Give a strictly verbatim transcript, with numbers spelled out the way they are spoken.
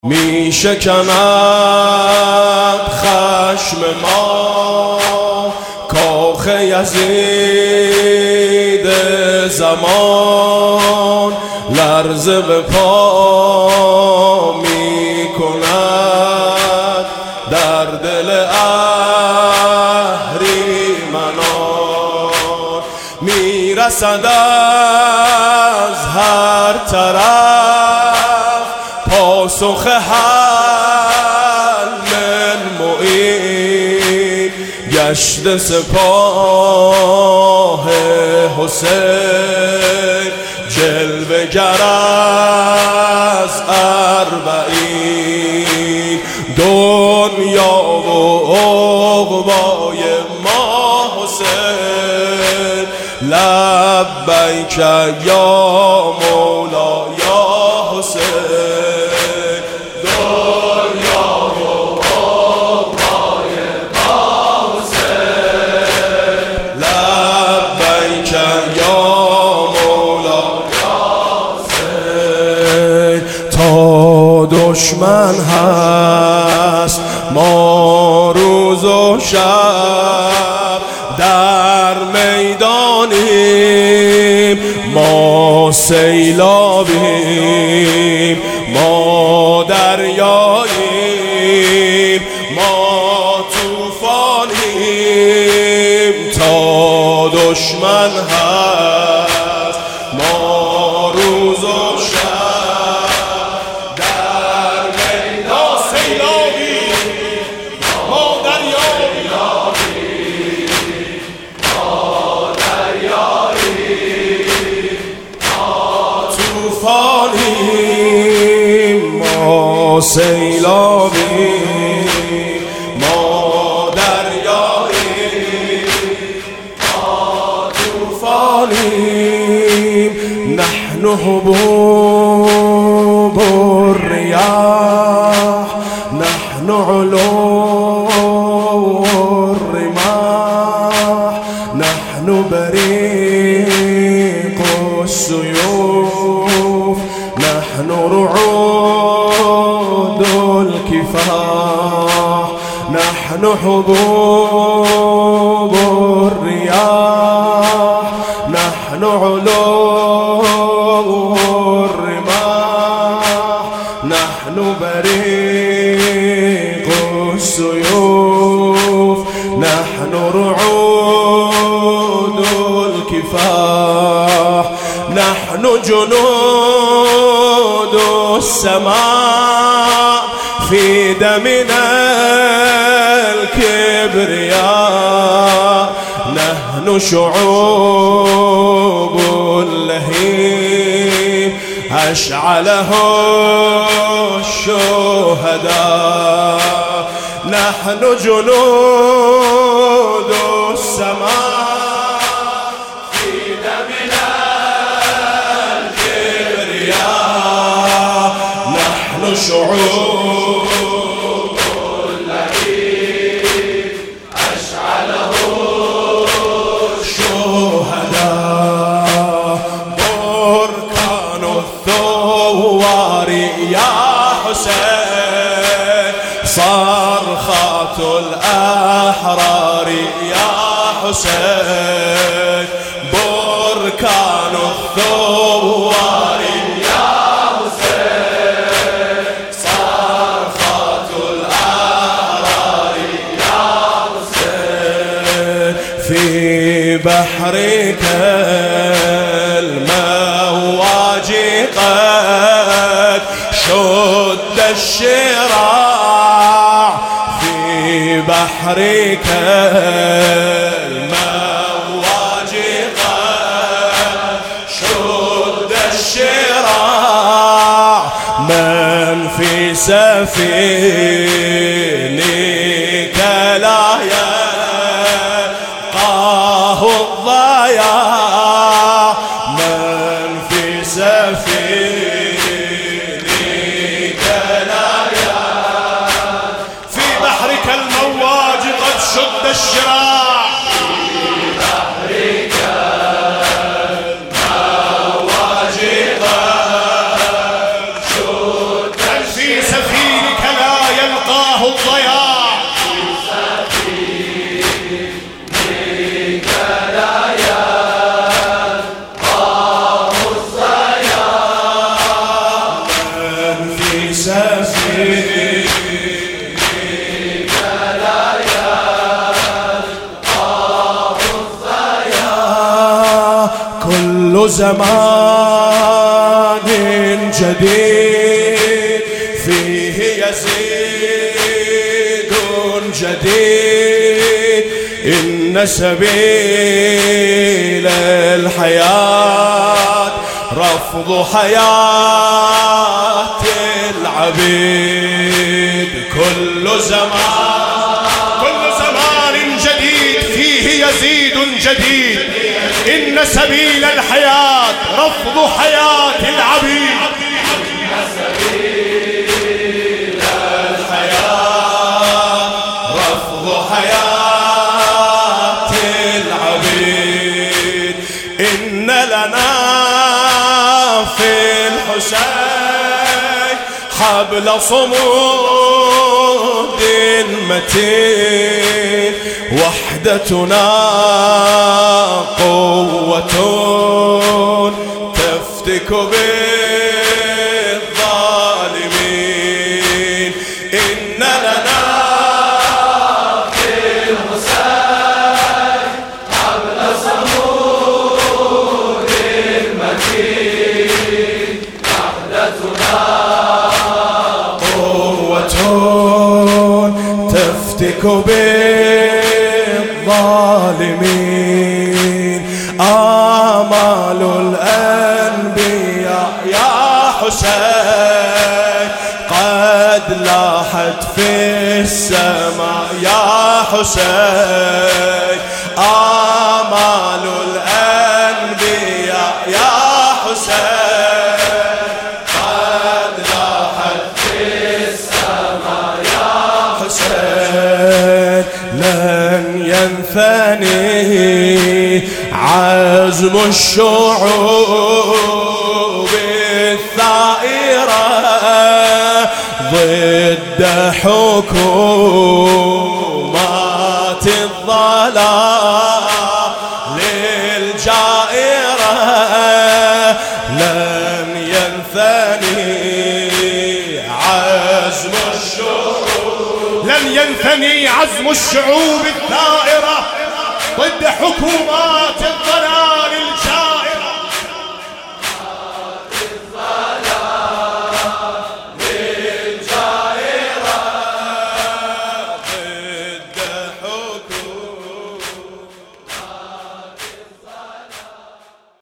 می شکند خشم ما کاخ یزید زمان، لرزه به پا می کند در دل اهریمنان. می رسد از هر طرف پاسخ حل من معین، گشت سپاه حسین جلوه گر از اربعین. دنیا و عقبای ما حسین، لبیک یا مولا یا حسین. دنیا و عقبای ما حسین، لبیک یا مولا یا حسین. تا دشمن هست ما روز و شب در میدانیم، ما سیلابیم ما دریاییم ما طوفانیم. تا دشمن هست ما روز و شب در میدان سیلابیم ما دریاییم ما دریاییم ما طوفانیم ما سیلابیم ما دریاییم ما طوفانیم. نحن حبوب الریاح، نحن علو الرماح، نحن بريق السيوف، نحن رعود الكفاح، نحن حبوب الرياح، نحن علو الرماح، نحن بريق السيوف، نحن رعود الكفاح، نحن جنود السماء في دمنا الكبرياء، نحن شعوب اللهيب أشعله الشهداء، نحن جنود السماء في دمنا الكبرياء، نحن شعوب اللهيب أشعله الشهداء. بركان الثوار يا حسين، صرخات الأحرار يا حسين. بركان الثوار يا حسين، صرخات الأحرار يا حسين. في بحرك المواج قد شد الشراع، في بحرك المواج قد شد الشراع. من في سفينك لا يلقاه الضياع، من في سفينك لا يلقاه. في بحرك المواج قد شد الشراع، في بحرك المواج قد شد الشراع. سبيل كل زمان جديد فيه يزيد جديد إن سبيل الحياة رفض حياة العبيد كل زمان كل زمان جديد فيه يزيد جديد إن سبيل الحياة رفض حياة العبيد إن سبيل الحياة رفض حياة العبيد إن لنا في الحسين حبل صمود متين وحدتنا قوة تفتك بالظالمين إن لنا في الحسين حبل صمود متين وحدتنا قوة تفتك بالظالمين آمال الأنبياء يا حسين قد لاحت في السماء يا حسين آمال الأنبياء يا حسين قد لاحت في السماء يا حسين لن ينثني عزم الشعوب الثائرة ضد حكومات الضلال الجائرة لن ينثني عزم الشعوب لن ينثني عزم الشعوب الثائرة ضد حكومات الضلال